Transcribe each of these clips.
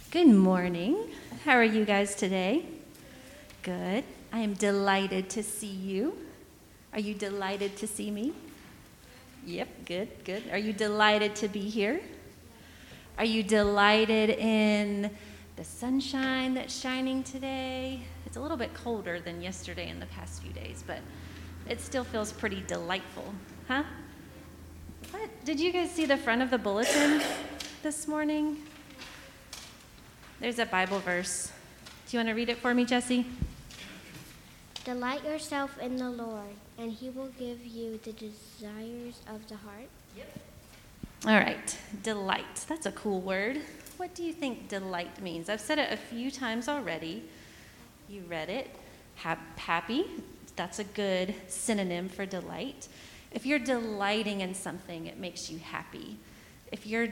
Good morning. How are you guys today? Good. I am delighted to see you. Are you delighted to see me? Yep, good. Are you delighted to be here? Are you delighted in the sunshine that's shining today? It's a little bit colder than yesterday and the past few days, but it still feels pretty delightful, huh? What? Did you guys see the front of the bulletin this morning? There's a Bible verse. Do you want to read it for me, Jesse? Delight yourself in the Lord, and he will give you the desires of the heart. Yep. All right, delight. That's a cool word. What do you think delight means? I've said it a few times already. You read it. Happy. That's a good synonym for delight. If you're delighting in something, it makes you happy. If you're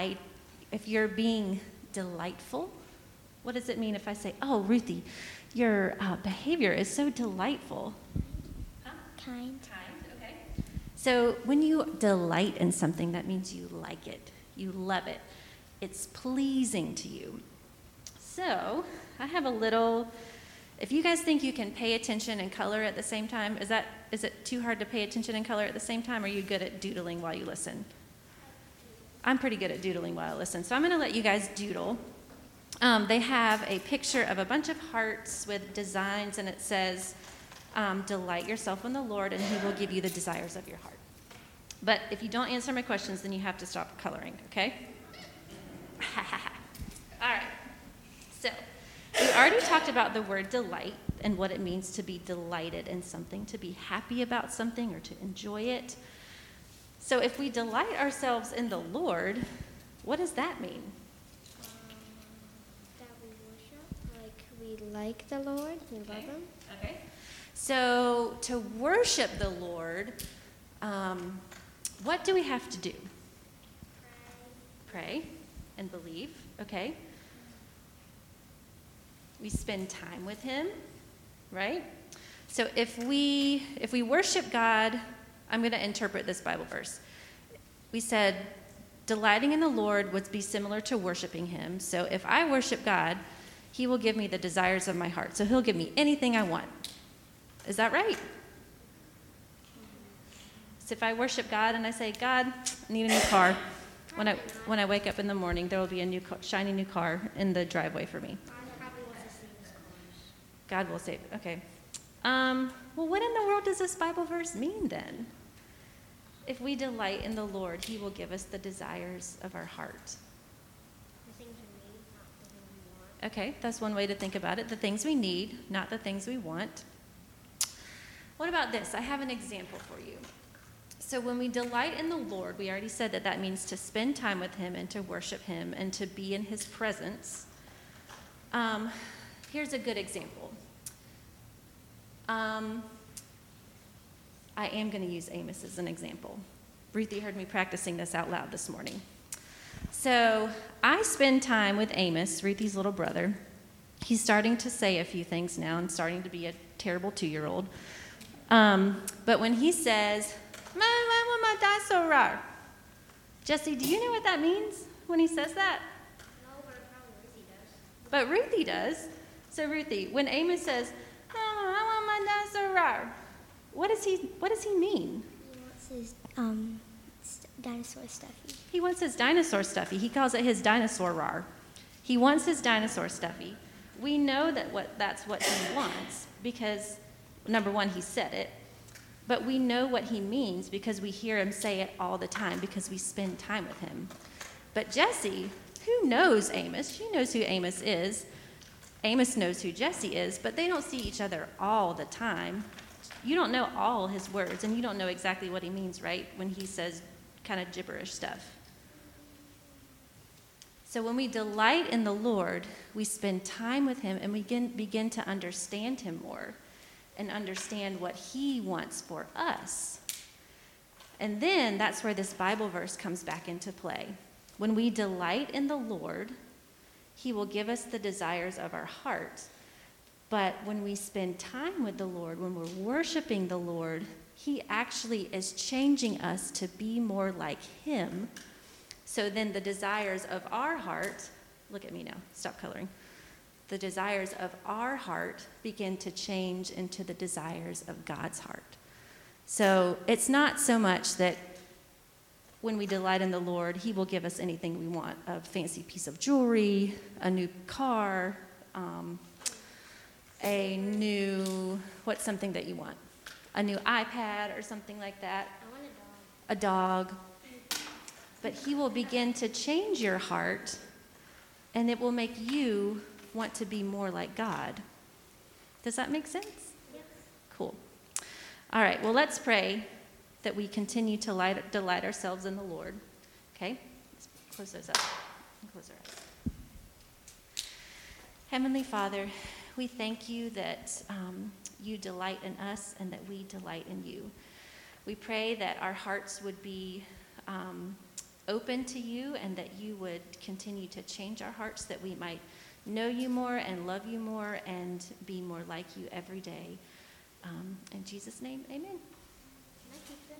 being delightful, what does it mean if I say, oh, Ruthie, your behavior is so delightful? Kind. Okay. So when you delight in something, that means you like it. You love it. It's pleasing to you. So I have a little, if you guys think you can pay attention and color at the same time, is it too hard to pay attention and color at the same time, or are you good at doodling while you listen? I'm pretty good at doodling while I listen, so I'm going to let you guys doodle. They have a picture of a bunch of hearts with designs, and it says, delight yourself in the Lord, and he will give you the desires of your heart. But if you don't answer my questions, then you have to stop coloring, okay? All right. So we already talked about the word delight and what it means to be delighted in something, to be happy about something or to enjoy it. So if we delight ourselves in the Lord, what does that mean? That we worship, like we like the Lord, we love him. Okay. So to worship the Lord, what do we have to do? Pray and believe, okay? We spend time with him, right? So if we worship God, I'm going to interpret this Bible verse. We said, delighting in the Lord would be similar to worshiping him. So if I worship God, he will give me the desires of my heart. So he'll give me anything I want. Is that right? So if I worship God and I say, God, I need a new car. When I wake up in the morning, there will be a new shiny new car in the driveway for me. God will save it. Okay. Well, what in the world does this Bible verse mean then? If we delight in the Lord, he will give us the desires of our heart. The things we need, not the things we want. Okay, that's one way to think about it. The things we need, not the things we want. What about this? I have an example for you. So when we delight in the Lord, we already said that means to spend time with him and to worship him and to be in his presence. Here's a good example. I am going to use Amos as an example. Ruthie heard me practicing this out loud this morning. So I spend time with Amos, Ruthie's little brother. He's starting to say a few things now and starting to be a terrible 2-year-old. But when he says, "Mom, I want my dinosaur," Jesse, do you know what that means when he says that? No, but probably Ruthie does. But Ruthie does. So Ruthie, when Amos says, "Mama, I want my dinosaur," what does he mean? He wants his dinosaur stuffy. He wants his dinosaur stuffy. He calls it his dinosaur rar. He wants his dinosaur stuffy. We know that's what he wants because, number one, he said it. But we know what he means because we hear him say it all the time because we spend time with him. But Jesse, who knows Amos? She knows who Amos is. Amos knows who Jesse is, but they don't see each other all the time. You don't know all his words, and you don't know exactly what he means, right, when he says kind of gibberish stuff. So when we delight in the Lord, we spend time with him and we begin to understand him more and understand what he wants for us. And then that's where this Bible verse comes back into play. When we delight in the Lord, he will give us the desires of our heart. But when we spend time with the Lord, when we're worshiping the Lord, he actually is changing us to be more like him. So then the desires of our heart look at me now, stop coloring. The desires of our heart begin to change into the desires of God's heart. So it's not so much that when we delight in the Lord, he will give us anything we want, a fancy piece of jewelry, a new car, what's something that you want? A new iPad or something like that. I want a dog. A dog. But he will begin to change your heart, and it will make you want to be more like God. Does that make sense? Yes. Cool. All right, well, let's pray that we continue to delight ourselves in the Lord. Okay? Let's close those up. Close our eyes. Heavenly Father, we thank you that you delight in us and that we delight in you. We pray that our hearts would be open to you and that you would continue to change our hearts, that we might know you more and love you more and be more like you every day. In Jesus' name, amen.